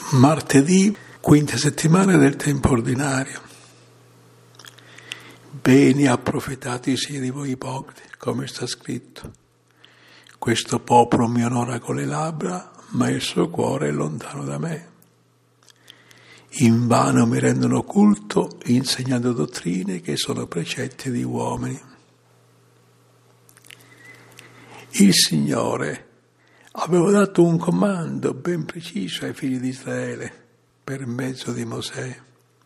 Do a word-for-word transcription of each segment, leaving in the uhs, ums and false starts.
Martedì, quinta settimana del tempo ordinario. Bene ha profetato sia di voi ipocriti, come sta scritto. Questo popolo mi onora con le labbra, ma il suo cuore è lontano da me. Invano mi rendono culto, insegnando dottrine che sono precetti di uomini. Il Signore aveva dato un comando ben preciso ai figli di Israele per mezzo di Mosè.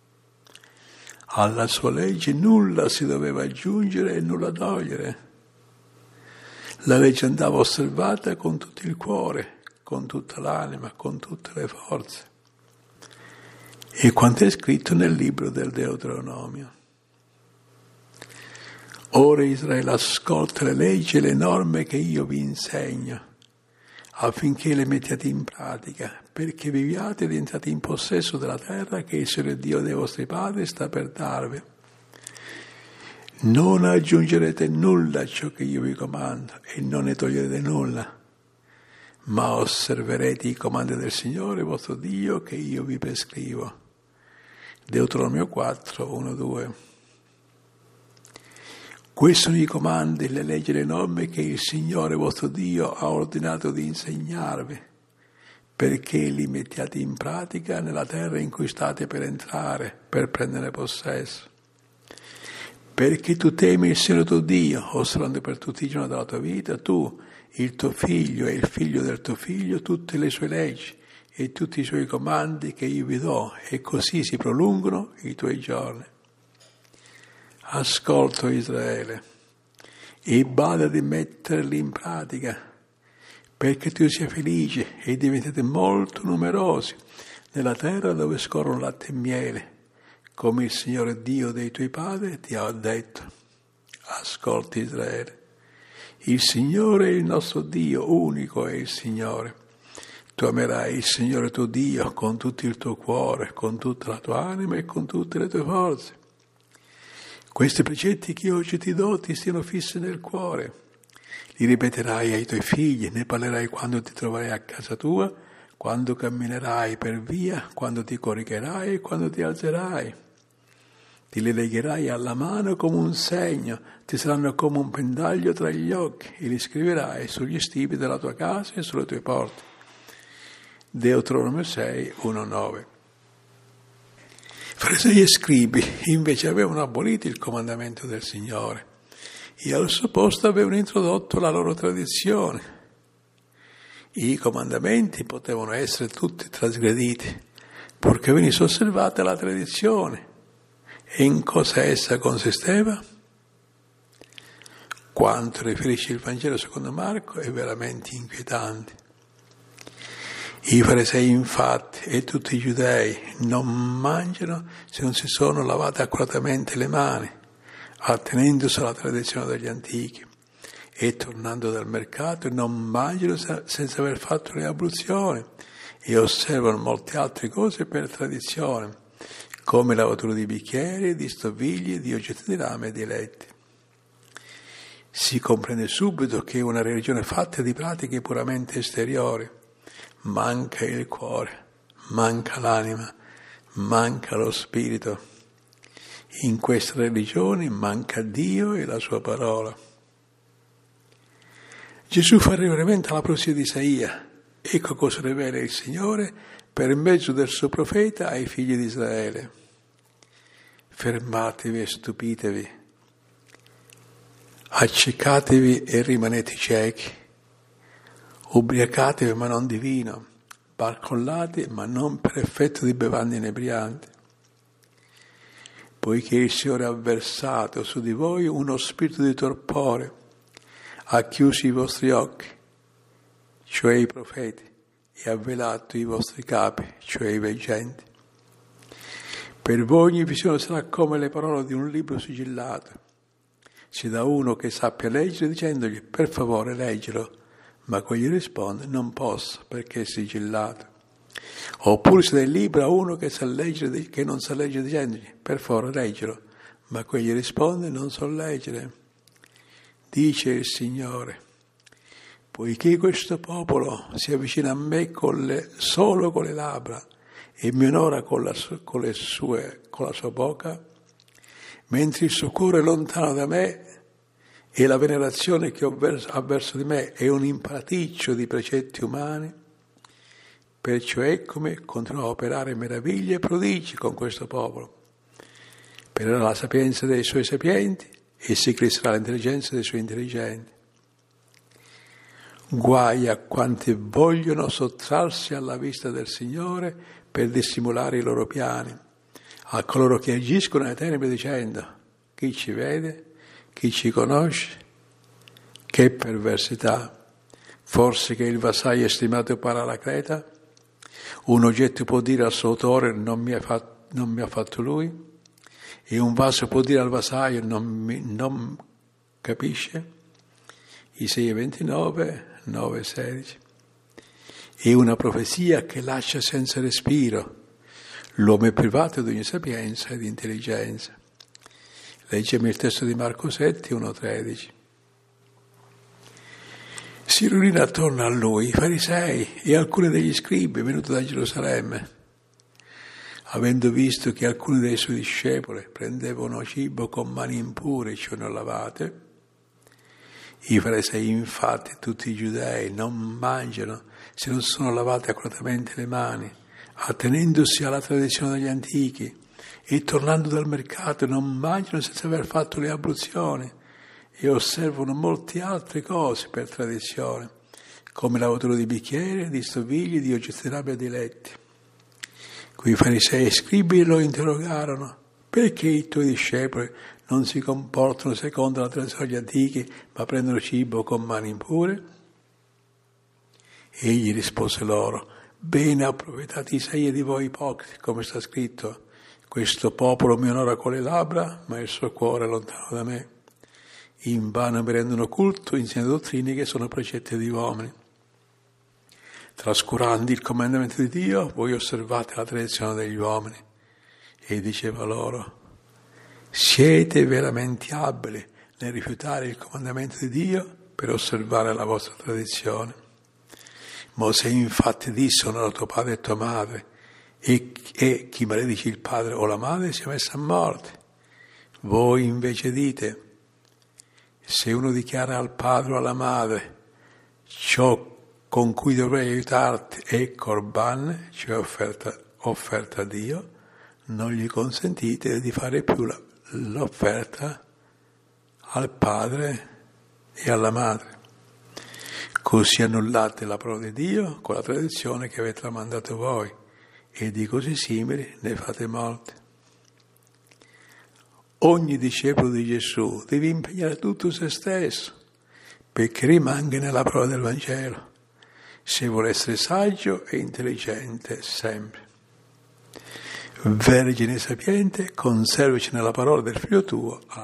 Alla sua legge nulla si doveva aggiungere e nulla togliere. La legge andava osservata con tutto il cuore, con tutta l'anima, con tutte le forze. E quanto è scritto nel libro del Deuteronomio. Ora Israele ascolta le leggi e le norme che io vi insegno, affinché le mettiate in pratica, perché viviate ed entrate in possesso della terra che il Signore Dio dei vostri padri sta per darvi. Non aggiungerete nulla a ciò che io vi comando e non ne toglierete nulla, ma osserverete i comandi del Signore vostro Dio che io vi prescrivo. Deuteronomio quattro, uno, due. Questi sono i comandi, le leggi e le norme che il Signore vostro Dio ha ordinato di insegnarvi, perché li mettiate in pratica nella terra in cui state per entrare, per prendere possesso. Perché tu temi il Signore tuo Dio, osservando per tutti i giorni della tua vita, tu, il tuo figlio e il figlio del tuo figlio, tutte le sue leggi e tutti i suoi comandi che io vi do, e così si prolungano i tuoi giorni. Ascolto Israele e bada di metterli in pratica, perché tu sia felice e diventate molto numerosi nella terra dove scorrono latte e miele, come il Signore Dio dei tuoi padri ti ha detto. Ascolti Israele. Il Signore è il nostro Dio, unico è il Signore. Tu amerai il Signore tuo Dio con tutto il tuo cuore, con tutta la tua anima e con tutte le tue forze. Questi precetti che io oggi ti do ti stiano fissi nel cuore. Li ripeterai ai tuoi figli, ne parlerai quando ti troverai a casa tua, quando camminerai per via, quando ti coricherai e quando ti alzerai. Ti li legherai alla mano come un segno, ti saranno come un pendaglio tra gli occhi e li scriverai sugli stipi della tua casa e sulle tue porte. Deuteronomio sei, uno, nove. Farisei e scribi invece avevano abolito il comandamento del Signore e al suo posto avevano introdotto la loro tradizione. I comandamenti potevano essere tutti trasgrediti, purché venisse osservata la tradizione. E in cosa essa consisteva? Quanto riferisce il Vangelo secondo Marco è veramente inquietante. I farisei infatti e tutti i giudei non mangiano se non si sono lavate accuratamente le mani, attenendosi alla tradizione degli antichi, e tornando dal mercato non mangiano senza aver fatto le abluzioni e osservano molte altre cose per tradizione, come lavatura di bicchieri, di stoviglie, di oggetti di rame e di letti. Si comprende subito che è una religione fatta di pratiche puramente esteriori. Manca il cuore, manca l'anima, manca lo spirito. In queste religioni manca Dio e la sua parola. Gesù fa riferimento alla profezia di Isaia. Ecco cosa rivela il Signore per mezzo del suo profeta ai figli di Israele. Fermatevi e stupitevi, accecatevi e rimanete ciechi. Ubriacatevi ma non di vino, barcollate ma non per effetto di bevande inebrianti, poiché il Signore ha versato su di voi uno spirito di torpore, ha chiuso i vostri occhi, cioè i profeti, e ha velato i vostri capi, cioè i veggenti. Per voi ogni visione sarà come le parole di un libro sigillato. Si dà uno che sappia leggere dicendogli: per favore leggilo. Ma quegli risponde: non posso perché è sigillato. Oppure si dà il libro a uno che sa leggere, che non sa leggere dicendogli: per favore leggilo. Ma quegli risponde: non so leggere. Dice il Signore: poiché questo popolo si avvicina a me con le, solo con le labbra e mi onora con la, con le sue, con la sua bocca, mentre il suo cuore è lontano da me e la venerazione che ho verso, ha verso di me è un imparaticcio di precetti umani, perciò eccomi continuo a operare meraviglie e prodigi con questo popolo. Per la sapienza dei suoi sapienti e si eclisserà l'intelligenza dei suoi intelligenti. Guai a quanti vogliono sottrarsi alla vista del Signore per dissimulare i loro piani, a coloro che agiscono nelle tenebre dicendo: chi ci vede, chi ci conosce, che perversità, forse che il vassaio è stimato pari alla creta? Un oggetto può dire al suo autore non mi ha fatto, non mi ha fatto lui? E un vaso può dire al vassaio non, mi, non capisce? Isaia ventinove, nove e sedici. È una profezia che lascia senza respiro. L'uomo è privato di ogni sapienza e di intelligenza. Leggiamo il testo di Marco sette, uno tredici. Si riunirono attorno a lui i farisei e alcuni degli scribi venuti da Gerusalemme. Avendo visto che alcuni dei suoi discepoli prendevano cibo con mani impure, cioè non lavate, i farisei infatti, tutti i giudei, non mangiano se non sono lavate accuratamente le mani, attenendosi alla tradizione degli antichi, e tornando dal mercato non mangiano senza aver fatto le abluzioni, e osservano molte altre cose per tradizione, come lavatura di bicchieri, di stoviglie, di oggetti di rabbia diletti. Quei farisei e scribi lo interrogarono: perché i tuoi discepoli non si comportano secondo la tradizione degli antichi, ma prendono cibo con mani impure? Egli rispose loro: bene ha profetato Isaia di voi ipocriti, come sta scritto: questo popolo mi onora con le labbra, ma il suo cuore è lontano da me. Invano mi rendono culto, insegnano dottrine che sono precetti di uomini. Trascurando il comandamento di Dio, voi osservate la tradizione degli uomini. E diceva loro: siete veramente abili nel rifiutare il comandamento di Dio per osservare la vostra tradizione. Mosè infatti disse: onora tuo padre e tua madre, e, e chi maledice il padre o la madre sia messo a morte. Voi invece dite: se uno dichiara al padre o alla madre ciò con cui dovrei aiutarti è Corban, cioè offerta, offerta a Dio, non gli consentite di fare più la, l'offerta al padre e alla madre. Così annullate la parola di Dio con la tradizione che avete tramandato voi, e di cose simili ne fate molte. Ogni discepolo di Gesù deve impegnare tutto se stesso perché rimanga nella parola del Vangelo, se vuole essere saggio e intelligente sempre. Vergine sapiente, conservaci nella parola del Figlio tuo.